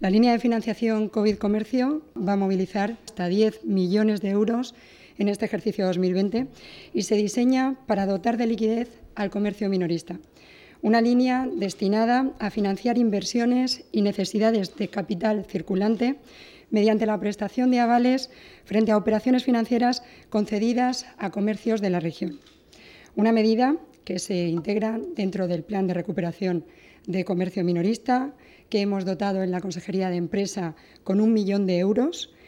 La línea de financiación COVID Comercio va a movilizar hasta 10 millones de euros en este ejercicio 2020 y se diseña para dotar de liquidez al comercio minorista. Una línea destinada a financiar inversiones y necesidades de capital circulante mediante la prestación de avales frente a operaciones financieras concedidas a comercios de la región. Una medida que se integra dentro del Plan de Recuperación de Comercio Minorista, que hemos dotado en la Consejería de Empresa con 1 millón de euros